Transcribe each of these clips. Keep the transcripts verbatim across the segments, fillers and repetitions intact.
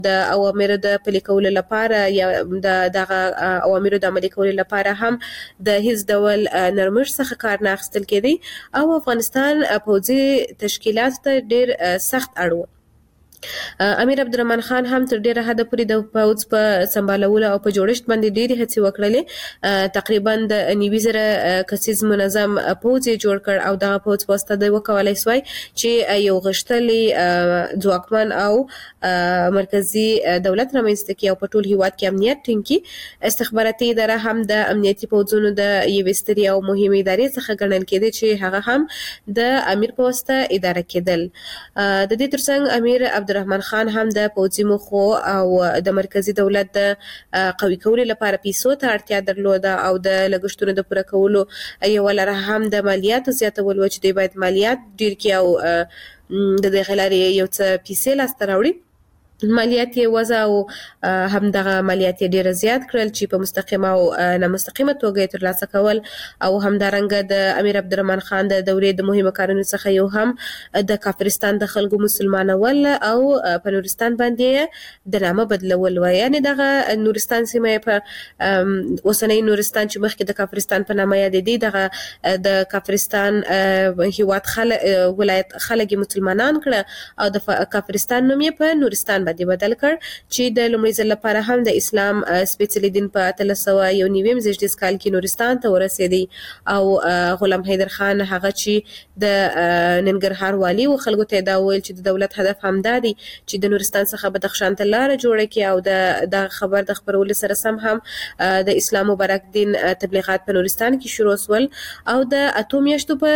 د اوامر د پلي کولو لپاره یا د دغه اوامر د عملي کولو لپاره هم د هیڅ ډول نرمښت څخه کار نه اخیستل کېدی او افغانستان پوځي تشکیلات ته ډیر سخت اړ و. امیر عبدالرحمن خان هم تر ډیره حده پورې د پوځ په سمبالولو او په جوړښت باندې ډیرې هڅې وکړلې. تقریبا د نوي زره کسیز منظم پوځ یې جوړ کړ او دغه پوځ په واسطه د وکولای سوی چې یو غښتلی ځواکمن او مرکزی دولت رامنځته کړي او په ټول هیواد کې امنیت ټینګ کړي. استخباراتي اداره هم د امنیتي پوځونو د یوې سترې او مهمې ادارې څخه ګڼل کېده چې هغه هم د امیر په واسطه اداره کېدل. د دې ترڅنګ امیر عبدالرحمن خان هم د پوځي موخو او د مرکزی دولت د قوي کولو لپاره پیسو ته اړتیا درلوده او د لګښتونو د پوره کولو یوه لاره هم د مالیاتو زیاتول و چې دوی باید مالیات ډیر کړي او د دغې لارې یو څه پیسې لاسته راوړي. مالیات یې وضع او همدغه مالیات یې ډیر زیات کړل چې په مستقیمه او نامستقیمه توګه یې ترلاسه کول او همدارنګه د امیر عبدالرحمن خان د دورې د مهمو کارونو څخه یو هم د کافرستان د خلکو مسلمانول او په نورستان باندې د نامه بدلول و. یعنی دغه نورستان سیمه په اوسنۍ نورستان چې مخکې د کافرستان په نامه یادېدی دغه د کافرستان هیواد خلک ولایت خلک مسلمانان کړه او د کافرستان نوم یې په نورستان باندې بدل کړ چې د لومړي ځل لپاره هم د اسلام سپېڅلي دین په اتلس سوه یو نوي زېږدیز کال کې نورستان ته ورسېدی او غلام حیدر خان هغه چې د ننګرهار والي و خلکو ته دا ویل چې د دولت هدف همدا دی چې د نورستان څخه بدخشان ته لاره جوړه کړي او د خبر د خپرولو سره سم هم د اسلام مبارک دین تبلیغات په نورستان کې شروع شول او د اتو میاشتو په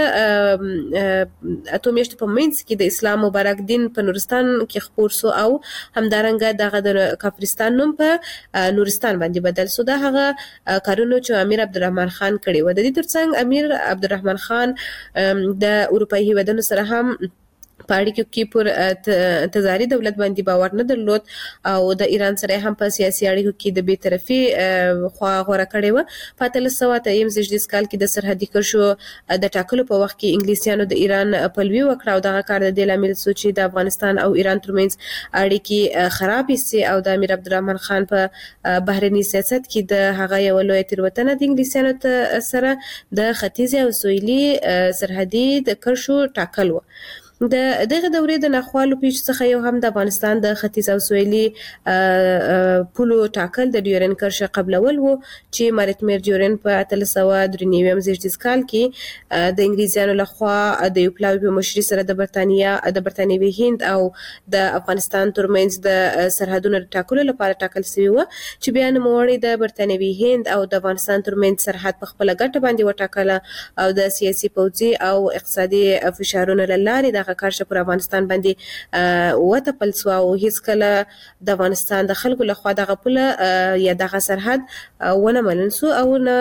اتو میاشتو په منځ کې د اسلام مبارک دین په نورستان کې خپور سو او همدارنګه دغه د کافرستان نوم په نورستان باندې بدل سو. دا هغه کارونه چې امیر عبدالرحمن خان کړي و. د دې ترڅنګ امیر عبدالرحمن خان د اروپایي هیوادونو سره هم په اړیکو کې پر تزاري دولت باندې باور نه درلود او د ایران سره هم په سیاسي اړیکو کې د بیطرفي خوا غوره کړې و. په اتلس سوه اته یم زېږدیز کال کې د سرحدي کرښو د ټاکلو په وخت کې انګلیسیانو د ایران پلوي وکړه او دغه کار د دې لامل شو چې د افغانستان او ایران ترمنځ اړیکې خرابې سي او د امیر عبدالرحمن خان په بهرني سیاست کې د هغه یو لویه تېروتنه د انګلیسیانو سره د ختیځې او سویلي سرحدي د کرښو ټاکل و. د دغه دورې د ناخوالو پیښ څخه یو هم د افغانستان د ختیځ او سویلي پولو ټاکل د ډیورن کرښه قبلول وو چې مارټمیر ډیورن په اتلس سوه درې نوي زېږدیز کال کې د انګلیسیانو لخوا د یو پلاوي په مشري سره د برتانیا د برتانیوي هند او د افغانستان ترمنځ د سرحدونو ټاکلو لپاره ټاکل شوی و چې بیا نوموړی د برتانیوي هند او د افغانستان ترمنځ سرحد په خپله ګټه باندې وټاکله او د سیاسي پوځي او اقتصادي فشارونو له لارې دغه کارشه پر افغانستان باندې وتپل سو او هیڅ کله د افغانستان د خلکو لخوا دغه پوله یا دغه سرحد ونه منل سو او نه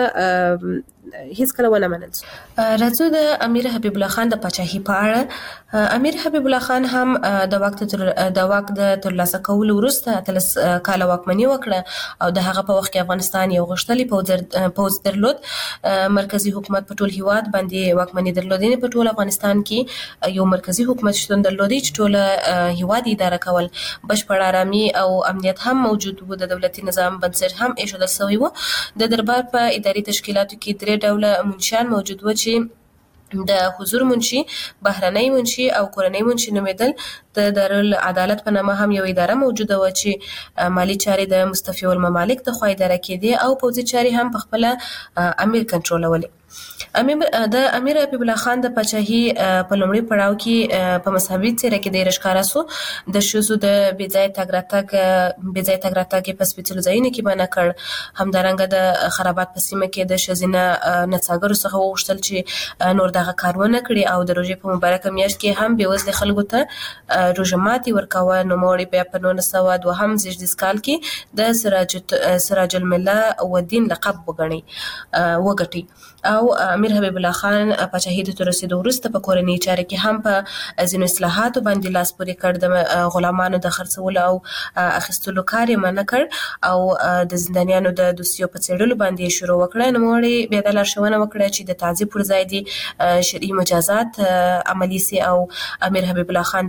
هیڅ کله ونه منل سو. راځو د امیر حبیب الله خان د پاچاهي په اړه. امیر حبیب الله خان هم د واک د واک د ترلاسه کولو وروسته اتلس کاله واکمني وکړه او د هغه په وخت کې افغانستان یو غښتلی پوځ درلود. مرکزی حکومت په ټول هیواد باندې واکمني درلود. په ټول افغانستان کې یو مرکزی حکومت شتون درلودي چې ټول هیواد اداره کول. بشپړ آرامي او امنیت هم موجود و. د دولتي نظام بنسټ هم ایښودل شوی و. د دربار په اداري تشکیلاتو کې درې ډوله منشیان موجود و چې د حضور منشي، بهرنۍ منشي او کورنۍ منشي نومېدل. د دارالعدالت په نامه هم یو اداره موجوده و چې مالی چارې د مستفیو الممالک د خوا اداره کېدې او پوځي چارې هم په خپله امیر کنټرولولې. د امیر حبیب الله خان د پاچاهي په لومړي پړاو کې په مذهبي څېره کې ډېر ښکاره سو. د ښځو د بې ځایه تګ راتګ بې ځایه تګ راتګ یې په سپېڅلو ځایونو کې منع کړ. همدارنګه د خرابات په سیمه کې د ښځینه نڅاګرو څخه وغوښتل چې نور دغه کار ونه کړي او د روژې په مبارکه میاشت کې هم بېوزلې خلکو ته روژه ماتې ورکوه. نوموړي بیا په نولس سوه دوهم زېږدیز کال کې د سراج سراج المله والدین لقب وګڼي وګټي او امیر حبیب الله خان پاچاهي ته رسېدو وروسته په کورنۍ چارو کې هم په ځینو اصلاحاتو باندې لاس پورې کړ. د غلامانو د خرڅولو او اخیستلو کار یې منع کړ او د زندانیانو د دوسیو په څېړلو باندې یې شروع وکړه. نوموړي بیا دا لارښوونه وکړه چې د تعذیب پر ځای دې شرعي مجازات عملي سي او امیر حبیب الله خان د ماڼیو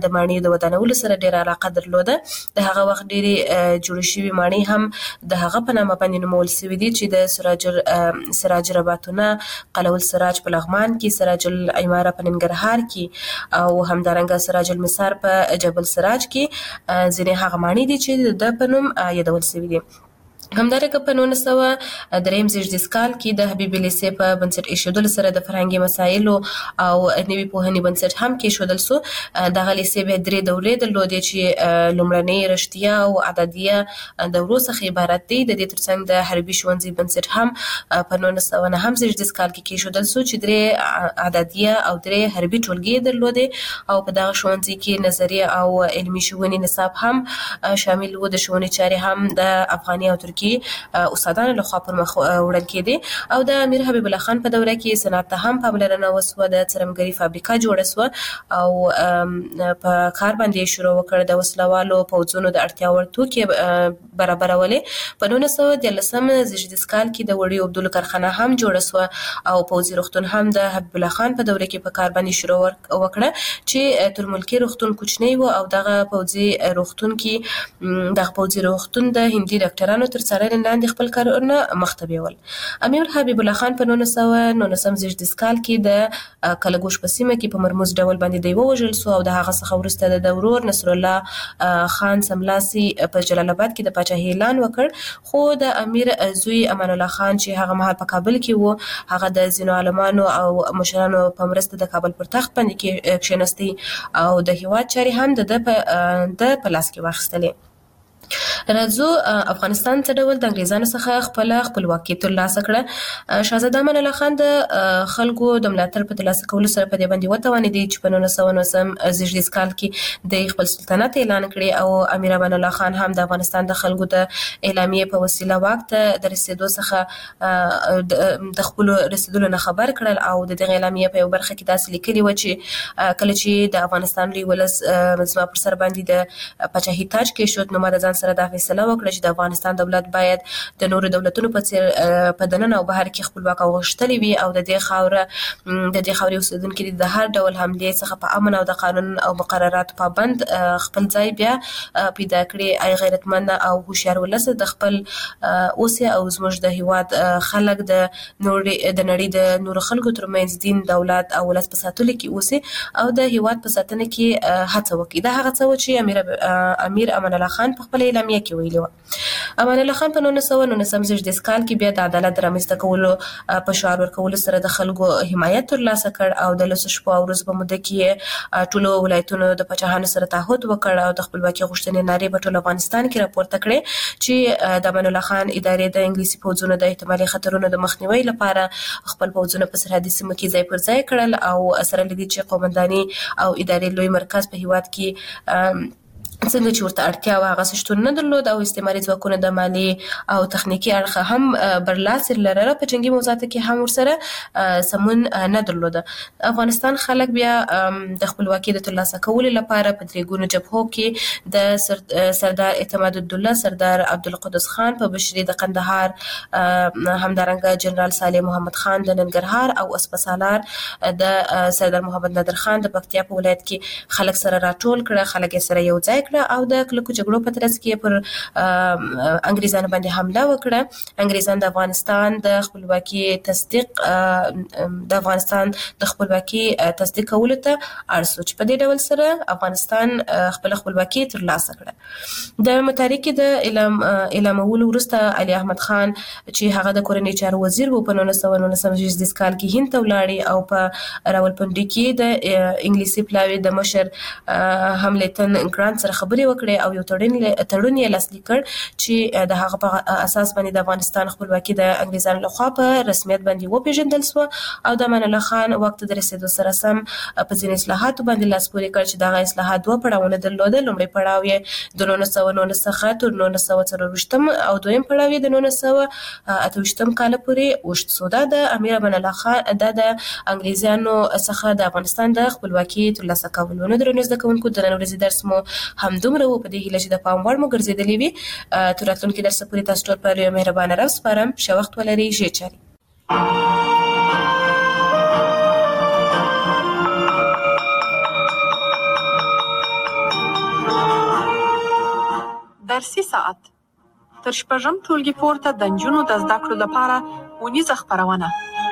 له ودانولو سره ډېره علاقه درلوده. د هغه وخت ډېرې جوړې شوي ماڼۍ هم د هغه په نامه باندې نومول شوي دي چې د سراج سراج رباطونه، قلعه السراج په لغمان کې، سراج العماره په ننګرهار کې او همدارنګه سراج المسار په جبل سراج کې ځینې هغه ماڼۍ دي چې د په نوم یادول شوي دي. همدارنګه په نولس سوه دریم زیږدیز کال کې د حبیبي لیسې په بنسټ ایښودلو سره د فرهنګي مسایلو او نوي پوهنې بنسټ هم کېښودل سو. دغه لیسې بیا درې دورې درلودې چې لومړنۍ رشتیا او اعدادیه دورو څخه عبارت دي. د دې ترڅنګ د حربي ښوونځي بنسټ هم په نولس سوه نهم زیږدیز کال کې کېښودل سو چې درې اعدادیه او درې حربي ټولګې درلودې او په دغه ښوونځي کې نظریه او علمي ښوونې نصاب هم شامل و. د ښوونې چارې هم د افغاني او ترکي کې استادانو لخوا پر مخ وړل کېدې او د امیر حبیب الله خان په دوره کې صنعت ته هم پاملرنه وسوه. د څرمګري فابریکه جوړه سوه او په کار باندې شروع وکړ. د وسلوالو پوځونو د اړتیا وړ توکي برابرولې. په نولس سوه دیارلسم زیږدیز کال کې د وړیو اوبدلو کارخانه هم جوړه سوه او پوځي روغتون هم د حبیب الله خان په دوره کې په کار باندې شروع وکړه چې تر ملکي روغتون کوچنی و او دغه پوځي روغتون کې دغه پوځي روغتون د هندي ډاکټرانو تر څارنې لاندې خپل کارونه مخ ته بیول. امیر حبیب الله خان په نولس سوه نولسم زیږدیز کال کې د کلګوش په سیمه کې په مرموز ډول باندې دی ووژل سو او د هغه څخه وروسته د ورور نصر الله خان سملاسي په جلال آباد کې د پاچاهۍ اعلان وکړ. خو د امیر زوی امان الله خان چې هغه مهال په کابل کې و، هغه د ځینو عالمانو او مشرانو په مرسته د کابل پر تخت باندې کښېنستی او د هېواد چارې هم د ده په لاس کې واخیستلې. راځو افغانستان څه ډول د انګریزانو څخه خپل خپلواکي ترلاسه کړه. شاهزاده امان الله خان د خلکو د ملاتړ په ترلاسه کولو سره په دې باندې وتوانېدی چې په نولس سوه نولسم زیږدیز کال کې د خپل سلطنت اعلان کړي او امیر امان الله خان هم د افغانستان د خلکو د اعلامیې په وسیله واک ته د رسېدو څخه د خپلو رسېدلو نه خبر کړل او د دغې اعلامیې په یو برخه کې داسې لیکلي و چې کله چې د افغانستان لوی ولس زما پر سر باندې د پاچاهۍ تاج کېښود نو ما د ځان سره دا فیصله وکړه چې د افغانستان دولت باید د نورو دولتونو په څیر په دننه او بهر کې خپلواک او غښتلې وي او د دې خاوره د دې خاورې اوسېدونکي د هر ډول حملې څخه په امن او د قانون او مقرراتو پابند خپل ځای بیا پیدا کړي. ای غیرتمند او هوښیار ولس د خپل اوسې او زموږ د هیواد خلک د نورې د نړۍ د نورو خلکو ترمنځ دین، دولت او ولس په ساتلو کې اوسې او د هیواد په ساتنه کې هڅه وکړي. دا هغه څه و چې امیر امیر امان الله خان په خپل اعلامیه کې ویلي و. امان الله خان په نولس سوه نولسم زیږدیز کال کې بیا د عدالت د رامنځته کولو په شعار ورکولو سره د خلکو حمایت ترلاسه کړ او د لسو شپو او ورځو په موده کې ټولو ولایتونو د پاچاهانو سره تعهد وکړ او د خپلواکۍ غوښتنې نارې په ټول افغانستان کې راپورته کړې چې د امان الله خان ادارې د انګلیسي پوځونو د احتمالي خطرونو د مخنیوي لپاره خپل پوځونه په سرحدي سیمو کې ځای پر ځای کړل او سره له دې چې قومنداني او ادارې لوی مرکز په هیواد کې څنګه چې ورته اړتیا وه هغسې شتون نه درلود او استعماري ځواکونه د مالي او تخنیکي اړخه هم برلاسي لرله. په جنګي موضوعاتو کې هم ورسره سمون نه درلوده. افغانستان خلک بیا د خپلواکۍ د ترلاسه کولو لپاره په درې ګونو جبهو کې د سردار اعتماد الدوله، سردار عبدالقدوس خان په مشري د قندهار، همدارنګه جنرال صالح محمد خان د ننګرهار او اسپسالار د سردار محمد نادر خان د پکتیا په ولایت کې خلک سره راټول کړه. خلک یې سره یو ځای او د کلکو جګړو په ترڅ کې پر انګریزانو باندې حمله وکړه. انګریزان د افغانستان د خپلواکۍ تصدیق د افغانستان د خپلواکۍ تصدیق کولو ته اړ شو چې په دې ډول سره افغانستان خپل خپلواکۍ ترلاسه کړه. د متحرکې د اعلام اعلامولو وروسته علي احمد خان چې هغه د کورنۍ چارو وزیر و په نولس سوه نولسم زیږدیز کال کې هند ته ولاړې او په راولپنډي کې د انګلیسي پلاوي د مشر هملتن ګرانت سره خبرې وکړې او یو تړون یې لاسلیک کړ چې د هغه په اساس باندې د افغانستان خپلواکي د انګریزانو لخوا په رسمیت باندې وپېژندل سوه او د امان الله خان وخت د رسېدو سره سم په ځینې اصلاحاتو باندې لاس پورې کړ چې دغه اصلاحات دوه پړاوونه درلودل. لومړی پړاو یې د نولس سوه نولس څخه تر نولس سوه څلرویشتم او دویم پړاو یې د نولس سوه اته ویشتم کاله پورې اوږد سو. دا د امیر امان الله خان دا د انګریزانو څخه د افغانستان د خپلواکي ترلاسه کولو. نو درنو زده کوونکو د نن ورځې درس مو همدومره و. په دې هیله چې د پام وړ مو ګرځېدلې وي. تر راتلونکي درسه پورې تاسو ټول په یو مهربانه رب سپارم. ښه وخت ولرئ. ښې چارې. فارسي ساعت تر شپږم ټولګي پورته د نجونو د زده کړو لپاره اونیزه خپرونه.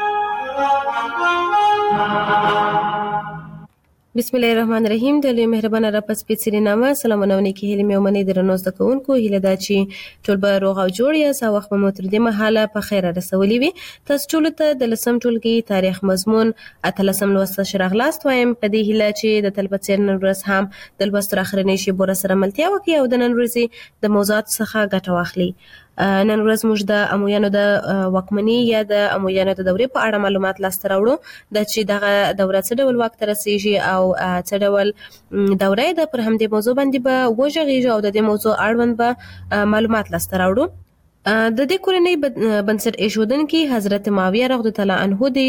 بسم الله الرحمن الرحیم. د لوی مهربانه رب سپیڅلي نامه سلامونه ونکي هیله مې ومني درنو زده کوونکو هیله دا چې ټول به روغ او جوړ یاست او وخت مو تر دې مهاله په خیر رسولي وي. تاسو ټول ته د لسم ټولګي تاریخ مضمون اتلسم لوست شراغلاست وایم په دې هیله چې د تل په څیر نن ورځ هم د لوست تر اخرنۍ شیبو سره ملتیا وکړي او د نن ورځې د موضوعات څخه ګټه واخلي. نن ورځ موږ د امویانو د واکمنۍ یا د امویانو د دورې په اړه معلومات لاسته راوړو د چې دغه دوره څه ډول واک ته رسیږي او څه ډول دوره ده. پر همدې موضوع باندې به وژغېږو او د دې موضوع اړوند به معلومات لاسته راوړو. د دې کورنۍ بنسټ ایښودونکي حضرت معاویه رضی الله عنه دی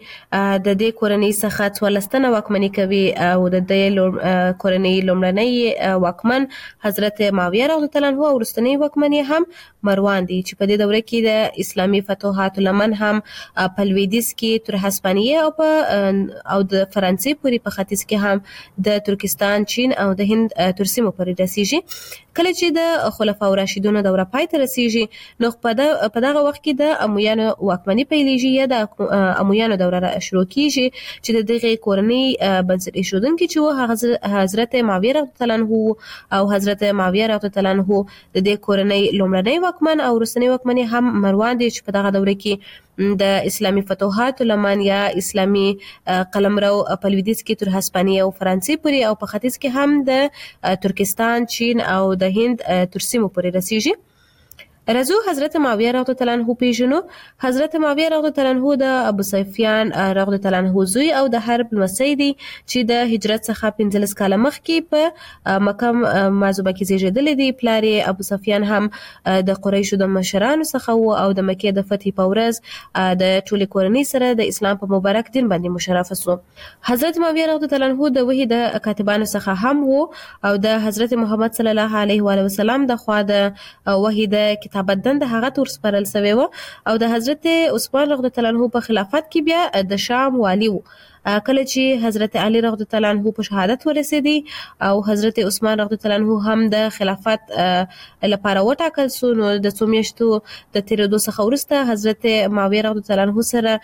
چې د دې کورنۍ څخه څوارلس تنه واکمني کوي او د دې کورنۍ لومړنی واکمن حضرت معاویه رضی الله عنه او وروستنی واکمن هم مروان دی چې په دې دوره کې د اسلامي فتوحاتو لمن هم په لویدیځ کې تر هسپانیې او په او د فرانسې پورې په ختیځ کې هم د ترکستان، چین او د هند تر سیمو پورې رسیږي. کله چې د خلفاء راشدینو دوره پای ته رسیږي نو په دغه وخت کې د امویانو واکمني پیلېږي یا د امویانو دوره شروع کیږي چې د دغه کورنۍ بنسټ ایښودونکي چې و حضرت معاویه رضی الله عنه او حضرت معاویه رضی الله عنه د دې کورنۍ لومړنی واکمن او وروستنی واکمن هم مروان دی چې په دغه دوره کې د اسلامي فتوحاتو لمن یا اسلامي قلمرو په لویدیځ کې تر هسپانیې او فرانسې پورې او په ختیځ کې هم د ترکستان، چین او د هند تر سیمو پورې رسیږي. رضو حضرت معاویه رضی الله عنه پیژنو. حضرت معاویه رضی الله عنه د ابو سفیان رضی الله عنه زوی او د حرب لمسی دی چې د هجرت څخه پنځلس کاله مخکې په مکه معظمه کې زیږیدلی دی. پلار یې ابو سفیان هم د قریشو د مشرانو څخه و او د مکې د فتح په ورځ د ټولې کورنۍ سره د اسلام په مبارک دین باندې مشرف شو. حضرت معاویه رضی الله عنه د وحی د کاتبانو څخه هم و او د حضرت محمد صلی الله علیه و آله وسلم د خوا د وحی د کتابت دنده هغه تور سپارل شوی و او د حضرت عثمان رضی الله عنه په خلافت کې بیا د شام والی و. کله چې حضرت علی رضی الله عنه په شهادت ورسېدی او حضرت عثمان رضی الله عنه هم د خلافت لپاره وټاکل شو نو د څو میاشتو د تیرېدو څخه وروسته حضرت معاویه رضی الله عنه سره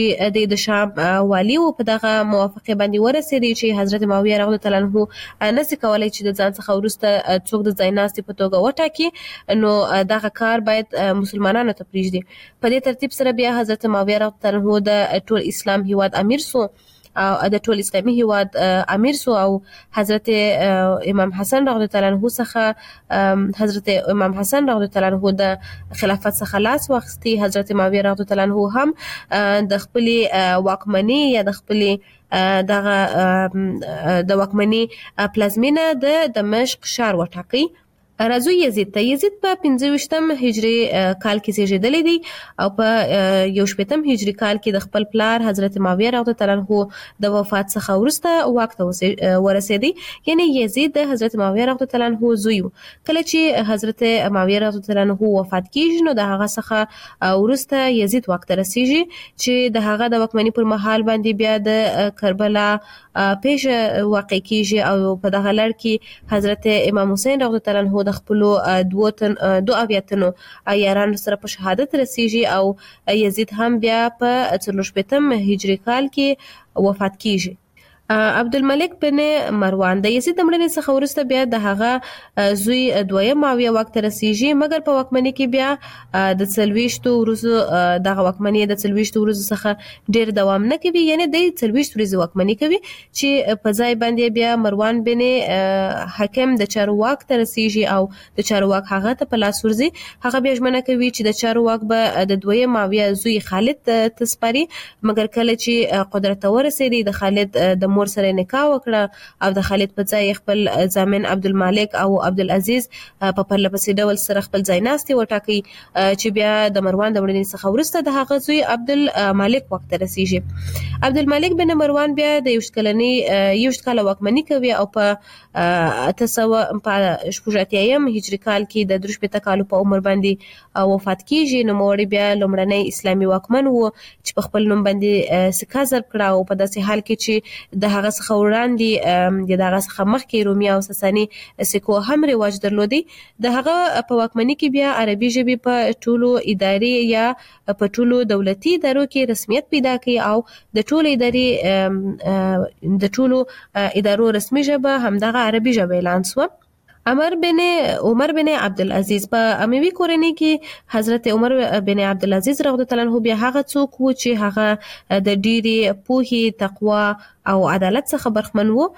چې د شام والی و په دغه موافقه باندې ورسېدی چې حضرت معاویه رضی الله عنه نشي کولای چې د ځان څخه وروسته څوک د ځایناستي په توګه وټاکي نو دغه کار باید مسلمانانو ته پرېږدي. په دې ترتیب سره بیا حضرت معاویه رضی الله عنه د ټول اسلام هیواد امیر سو او د ټول اسلامي هیواد امیر سو او حضرت امام حسن رضی الله عنه څخه حضرت امام حسن رضی الله عنه د خلافت څخه لاس واخیستی. حضرت معاویه رضی الله عنه هم د خپل واکمنۍ یا د خپل دغه د واکمنۍ پلازمینه د دمشق ښار وټاکي. راځو یزید ته. یزید په پنځه ویشتم هجري کال کې زیږیدلی دی او په یو شپېتم هجري کال کې د خپل پلار حضرت معاویه رضی الله عنه د وفات څخه وروسته واک ته ورسېدی. یعنی یزید د حضرت معاویه رضی الله عنه زوی و. کله چې حضرت معاویه رضی الله عنه وفات کیږي نو د هغه څخه وروسته یزید واک ته رسیږي چې د هغه د واکمنۍ پر مهال باندې بیا د کربلا پیښه واقع کیږي او په دغه لړ کې حضرت امام حسین رضی الله عنه د خپل دوه تن دوه اویاتنو یارانو سره په شهادت رسیږي او یزید هم بیا په څلور شپېتم هجري کال کې وفات کیږي. عبدالملک بن مروان د یزید د مړینې څخه وروسته بیا د هغه زوی دویم معاویه واک ته رسیږي مګر په واکمنۍ کې بیا د څلوېښتو ورځو دغه واکمنۍ د څلوېښتو ورځو څخه ډېر دوام نه کوي. یعنی د څلوېښت ورځې واکمنۍ کوي چې په ځای باندې بیا مروان بن حکم د چارواک ته رسیږي او د چارواک هغه ته په لاس ورځي. هغه بیا ژمنه کوي چې د چارواک به د دویم معاویه زوی خالد ته سپاري مګر کله چې قدرت ته ورسېدی د خالد د مور سره نکاح وکړه او د خالد په ځای خپل ضامن عبدالمالک او عبدالعزیز په پرله پسې ډول سره خپل ځایناستي وټاکي چې بیا د مروان د مړینې څخه وروسته د هغه زوی عبدالمالک واک ته رسیږي. عبدالمالک بن مروان بیا د یوشت کلنۍ یوشت کاله واکمني کوي او په اته سوه په شپږ اتیایم هجري کال کې د درې شپېته کالو په عمر باندې وفات کیږي. نوموړی بیا لومړنی اسلامي واکمن و چې په خپل نوم باندې سکه ضرب کړه او په داسې حال کې چې د د هغه څخه وړاندې د هغه څخه مخکې رومي او ساساني سکو هم رواج درلودي. د هغه په واکمنۍ کې بیا عربي ژبې په ټولو اداري یا په ټولو دولتي ادارو کې رسمیت پیدا کړ او د ټولو اداري د ټولو ادارو رسمي ژبه همدغه عربي ژبه اعلان شو. عمر بن عمر بن عبدالعزیز په اموي کورنۍ کې حضرت عمر بن عبدالعزیز رضی الله عنه بیا هغه څوک و چې هغه د ډيري پوهې تقوا او عدالت څخه برخمن وو.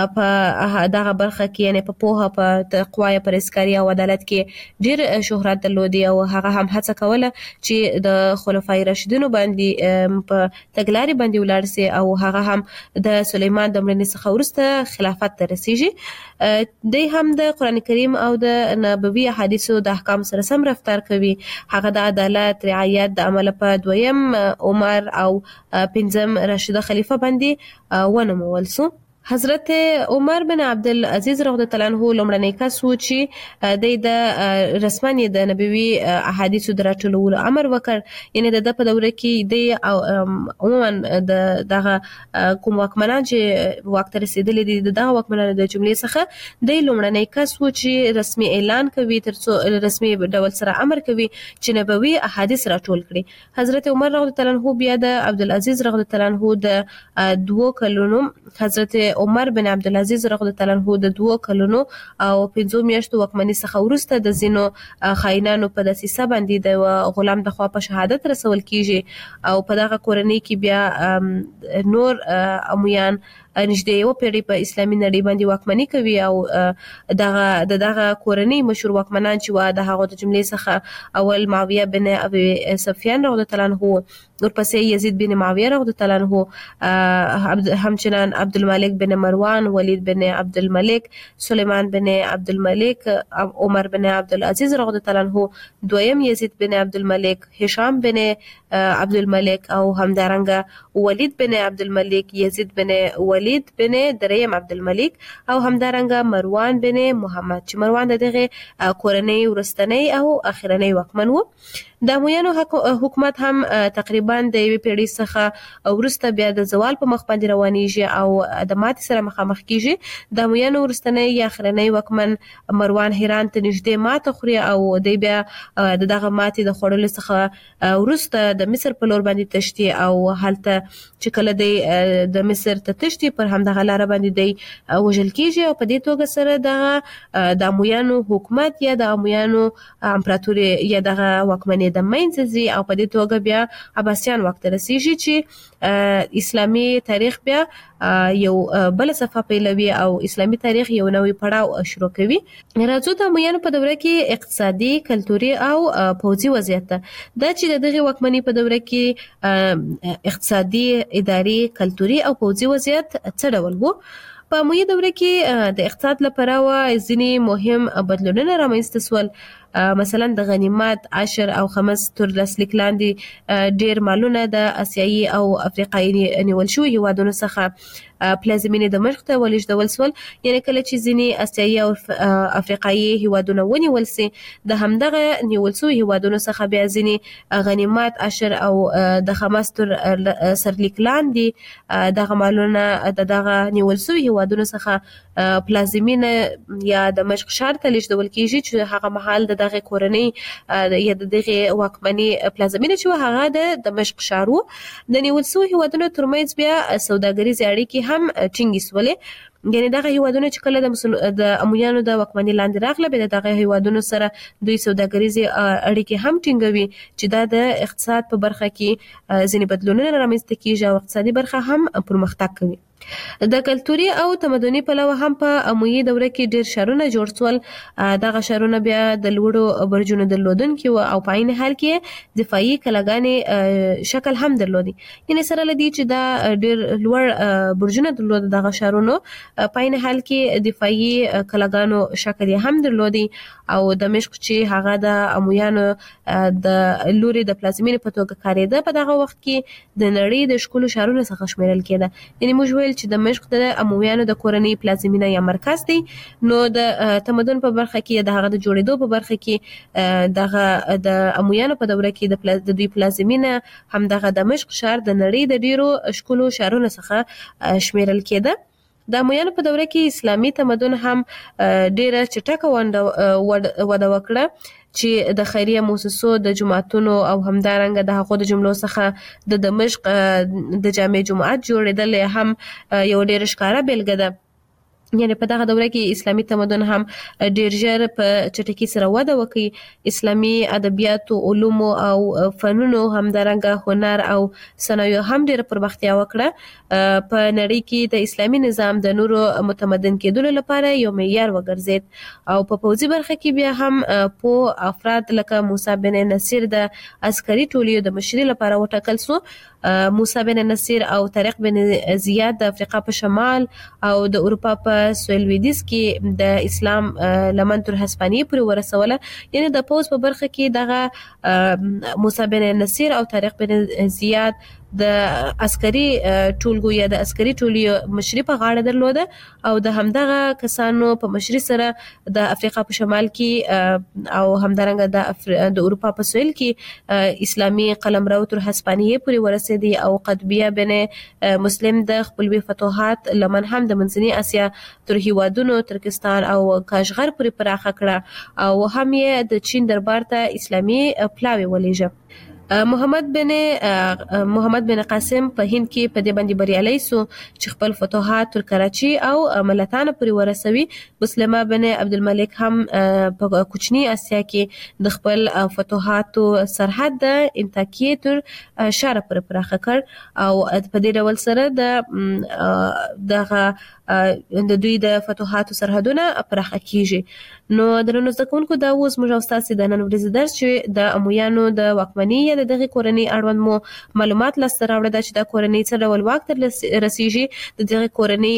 په دغه برخه کې یعنی په پوهه په تقوا یا پرهیزګاري او عدالت کې ډیر شهرت درلودي او هغه هم هڅه کوله چې د خلفای راشدینو باندې په تګلاري باندې ولاړ سي او هغه هم د سليمان د مړینې څخه وروسته خلافت ته رسیږي. دوی هم د قران کریم او د نبوي احادیثو د احکام سره سم رفتار کوي. هغه د عدالت رعایت د عمل په دویم عمر او پنځم راشد خلیفہ باندې ونمول سو. حضرت عمر بن عبدالعزیز رضی الله عنه لومړنی کس و چې د رسمنې د نبوي احادیثو درټولولو امر وکړ. یعنی د په دوره کې د عموما د دغه کوم واکمنان چې واک ته رسیدلي دي دغه واکمنانو د جملې څخه د لومړنی کس و چې رسمي اعلان کوي ترڅو رسمي ډول سره امر کوي چې نبوي احادیث راټول کړي. حضرت عمر رضی الله عنه بیا د عبدالعزیز رضی الله عنه د دوه کلونو حضرت عمر بن عبدالعزیز رضی الله عنه د دوه کلونو او پنځو میاشتو واکمنۍ څخه وروسته د زینو خاینانو په دسیسه باندې د غلام د خوا په شهادت رسول کیږي او په دغه کورنۍ کې بیا نور امویان نږدې یو پیړۍ په اسلامي نړۍ باندې واکمني کوي او دغه د دغه کورنۍ مشهور واکمنان چې و د هغه د جملې څخه اول معاویه بن ابي سفیان رضی الله عنه ورپسې یزید بن معاویه رضی الله عنه همچنان عبدالملک بن مروان ولید بن عبدالملک سلیمان بن عبدالملک عمر بن عبدالعزیز رضی الله عنه دویم یزید بن عبدالملک هشام بن عبدالملک او همدارنګه ولید بن عبدالملک یزید بن ولید بن دریم عبدالملک او همدارنګه مروان بن محمد چې مروان دغه کورنۍ ورستنی او اخرنی واکمن وو. د امویانو حکومت هم تقریبا د یوې پیړۍ څخه وروسته بیا د زوال په مخ باندې روانیږي او د ماتې سره مخامخ کیږي. د امویانو ورستنی یا اخرنی واکمن مروان هران ته نږدې ماته خوري او دی بیا د دغه ماتې د خوړلو څخه وروسته د مصر په لور باندې تشتي او هلته چې کله دی د مصر ته تشتي پر همدغه لار باندې دی وژل کیږي او په دې توګه سره د د امویانو حکومت یا د امویانو امپراتوري یا دغه واکمنۍ د منځ ځي او په دې توګه بیا عباسیان وخت رسیږي چې اسلامي تاریخ بیا یو بل صفحه پیلوي او اسلامي تاریخ یو نوې پړاو شروع کوي. راځو د امویانو په دوره کې اقتصادي کلتوري او پوځي وضعیت دا چې دغه واکمنۍ په دوره کې اقتصادي اداري کلتوري او پوځي وضعیت څه ډول وو. په اموي دوره کې د اقتصاد لپاره ځینې مهم بدلونونه رامنځته شول. مثلا د غنیمت عشر او خمس تر لاسلیک لاندې ډیر مالونه د اسیایي او افریقایي نیول شوي هیوادونو څخه پلازمینې دمشق ته ولېږدول شول. یعنی کله چې ځینې اسیایي او افریقایي هیوادونه ونیول سي د همدغه نیول شوي هیوادونو څخه بیا ځینې غنیمت عشر او د خمس تر سرلیک لاندې دغه مالونه د دغه نیول شوي هیوادونو څخه پلازمینه یا دمشق ښار ته لېږدول کیږي چې هغه مهال د دغه کورنۍ یا د دغه واکمنۍ پلازمینه چې هغه د دمشق ښار وو. د نیول شوي هیوادونو ترمنځ بیا سوداګریزې اړیکې هم ټینګې شولې. یعنی دغه هیوادونه چې کله د د امویانو د واکمنۍ لاندې راغله به دغه هیوادونو سره دوی سوداګریزې اړیکې هم ټینګوي چې دا د اقتصاد په برخه کې ځینې بدلونونه رامنځته کیږي او اقتصادي برخه هم پرمختګ کوي. د کلتوري او تمدني پلوه هم په اموي دوره کې ډیر شهرونه جوړ شول. دغه شهرونه بیا د لوړو برجونو درلودونکي او په عین حال کې دفاعي کلاګانې شکل هم درلودي. یعنی سره لدی چې دا ډیر لوړ برجونه درلود دغه شهرونو په عین حال کې دفاعي کلاګانو شکل هم درلودي او دمشق چې هغه د امویانو د لوري د پلازمینې په توګه کاریده په دغه وخت کې د نړۍ د ښکلو شهرونو څخه شمیرل کېده. یعنی موږ ویل ویل چې دمشق د امویانو د کورنۍ پلازمینه یا مرکز دی. نو د تمدن په برخه کې د هغه د جوړېدو په برخه کې دغه د امویانو په دوره کې د دوی پلازمینه هم دغه دمشق ښار د نړۍ د ډیرو ښکلو ښارونو څخه شمیرل کېده. د امویانو په دوره کې اسلامي تمدن هم ډیره چټکه وده وکړه چې د خیریه مؤسسو د جماعتونو او همدارنګه د هغو د جملو څخه د دمشق د جامع جماعت جوړېدل هم یو ډیر ښکاره بیلګه ده. یعنی په دغه دوره کې اسلامي تمدن هم ډیر ژر په چټکۍ سره وده وکړي. اسلامي ادبیات او علوم او فنونو همدارنګه هنر او صنایع هم ډیر پرمختیا وکړه. په نړۍ کې د اسلامي نظام د نورو متمدن کېدلو لپاره یو معیار وګرځید او په پوځي برخه کې بیا هم په افراد لکه موسی بن نصیر د عسکري ټولیو د مشرۍ لپاره وټاکل سو. موسی بن نصیر او طارق بن زیاد د افریقا په شمال او د اروپا په سویل لویدیځ کې د اسلام لمن تر هسپانیې پورې ورسوله. یعنی د پوځ په برخه کې دغه موسی بن نصیر او طارق بن زیاد د عسکري ټولګو یا د عسکري ټولیو مشري په غاړه درلوده او د همدغه کسانو په مشري سره د افریقا په شمال کې او همدارنګه د افر... د اروپا په سویل کې اسلامي قلمرو تر هسپانیې پورې ورسېدي او قطبیه بن مسلم د خپلوي فتوحات لمن هم د منځنۍ اسیا تر هیوادونو ترکستان او کاشغر پورې پراخه کړه او هم یې د چین دربار ته اسلامي پلاوی ولېږه. محمد بن محمد بن قاسم په هند کې په دې باندې بریالي سو چې خپل فتوحات تر کراچي او ملتان پورې ورسوي. مسلمه بن عبدالملک هم په کوچنی اسیا کې د خپل فتوحاتو سرحد د انتاکیې تر شاره پورې پراخه کړ او په دې ډول سره د دغه د دوی د فتوحاتو سرحدونه پراخه کیږي. نو د نن زده کوونکو دا اوس موږ او تاسو د نن ورځې درس چې د امویانو د واکمنۍ یا د دغه کورنۍ اړوند مو معلومات لاسته راوړل چې د کورنۍ څه ډول واک تر رسیږي، د دغه کورنۍ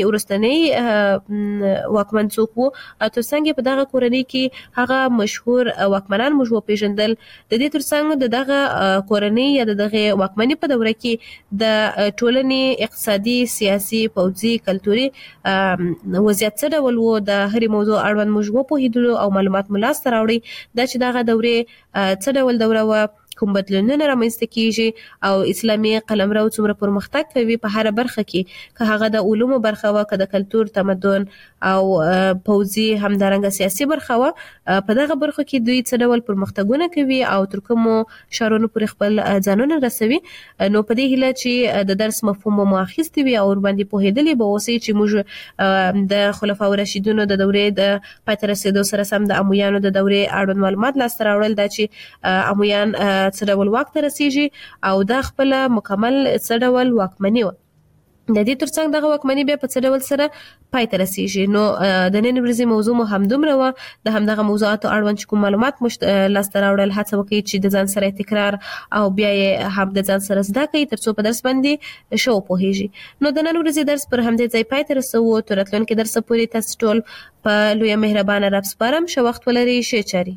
ورستنۍ واکمن څوک وو او ترڅنګ په دغه کورنۍ کې هغه مشهور واکمنان موږ وپیژندل. د دې ترڅنګ د دغه کورنۍ یا د دغه واکمنۍ په دوره کې د ټولنې اقتصادي، سیاسي، پوځي، کلتوري وضعیت څه ډول وو د هرې موضوع اړوند موږ وپوهېدلو او معلومات مو لاسته راوړي دا چې دغه دورې څه ډول دوره وه، کوم بدلونونه رامنځته کیږي او اسلامي قلمرو څومره پرمختګ کوي په هر برخه کې، که هغه د علومو برخه وه، که د کلتور، تمدن او پوځي همدارنګه سیاسي برخه وه. په دغه برخه کې دوی څه ډول پرمختګونه کوي او تر کومو ښارونو پورې خپل ځانونه رسوي. نو په دې هیله چې د درس مفهوم مو اخیستی وي او ورباندې پوهېدلې به اوسئ چې موږ د خلفاء راشدینو د دورې د پای ته رسېدو سره سم د امویانو د دورې اړوند معلومات لاسته راوړل، دا چې امویان څه ډول واک ته رسیږي او دا خپل مکمل څه ډول واکمني وه. د دې ترڅنګ دغه واکمني بیا په څه ډول سره پای ته رسیږي. نو د نن ورځې موضوع مو همدومره وه. د همدغه موضوعاتو اړوند چې کوم معلومات مو لاسته راوړل هڅه وکړئ چې د ځان سره تکرار او بیا یې هم د ځان سره زده کړئ تر څو په درس باندې ښه وپوهیږئ. نو د نن ورځې درس پر همدې ځای پای ته رسوو. تر راتلونکي درسه پورې تاسو ټول په لویه مهربانه رب سپارم. ښه وخت ولرئ. ښې چارې.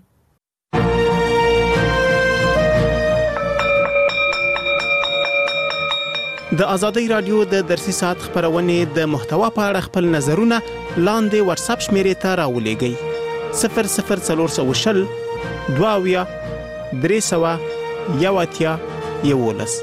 د ازادۍ رادیو د درسي ساعت خبرونه د محتوا په اړه خپل نظرونه لاندې واتس اپ شمیرې ته راولېږئ صفر صفر څلور شل دوه درې سوه یو اتیا یولس.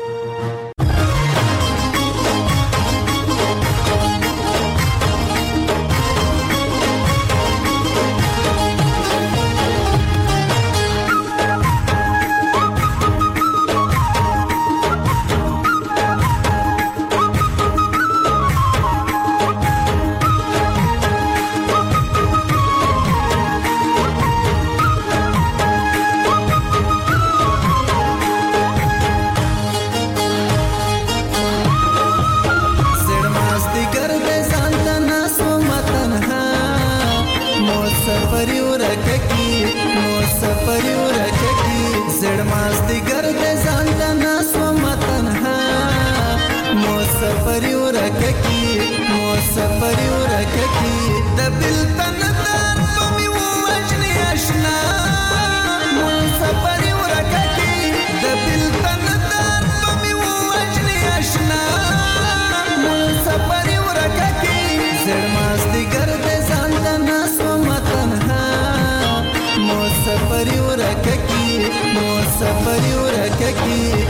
سفر ورککی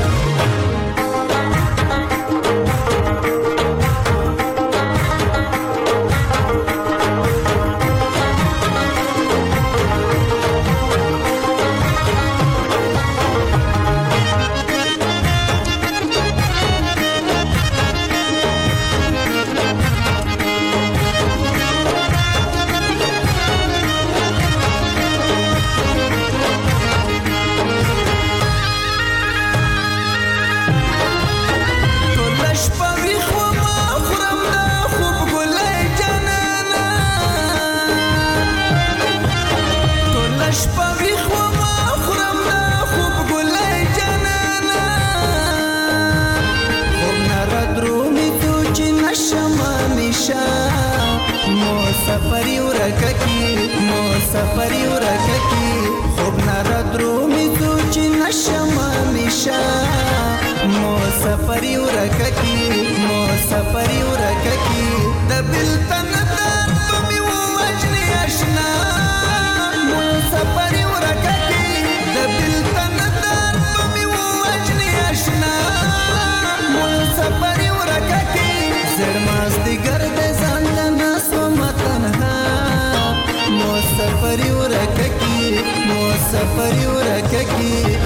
سفری ورککی مو سفری ورککی خوب نرد رو می تو چی نشم میشا مو سفری ورککی مو سفری ورککی دبل تن در تو می وجنی اشنا مو سفری ورککی دبل تن در تو می وجنی اشنا مو سفری ورککی زرماز دیگر دزان سفری ورککی مو سفری ورککی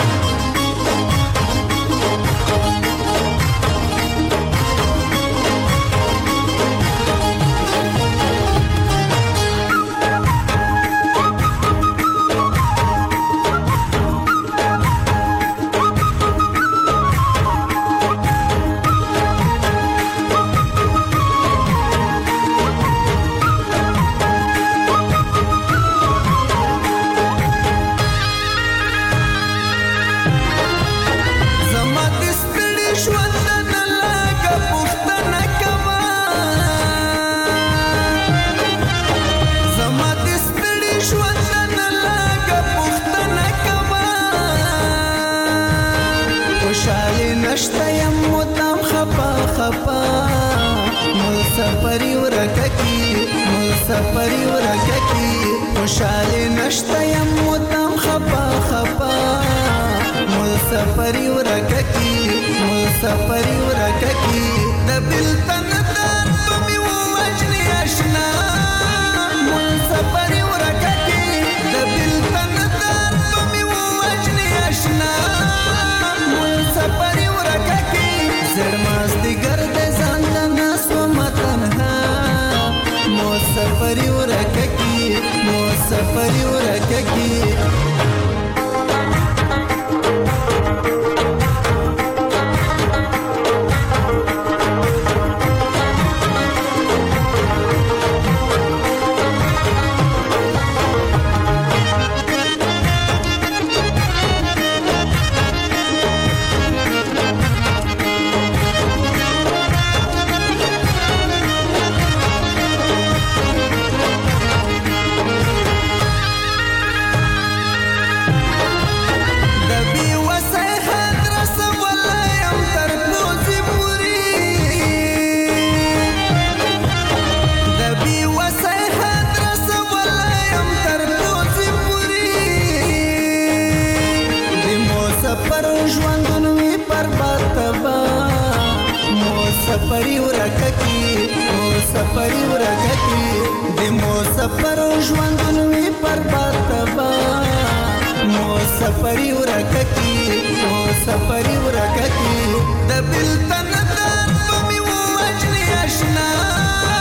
نشتیم مدام خپا خپا مل سفری ورککی مل سفری ورککی خوشحالی نشتیم مدام خپا خپا مل سفری ورککی مل سفری ورککی دبل تن در تو می وجنی اشنا مل سفری ورککی دبل تن در تو می وجنی اشنا مل سفری زرماز دیگر دزان دناس و متنها مو سفری ورککی مو سفری ورککی سفری ورککی مو سفری ورککی د مو سفر ژوندون وی برباد تبا مو سفری ورککی مو سفری ورککی د بل تن در په می وجنی اشنا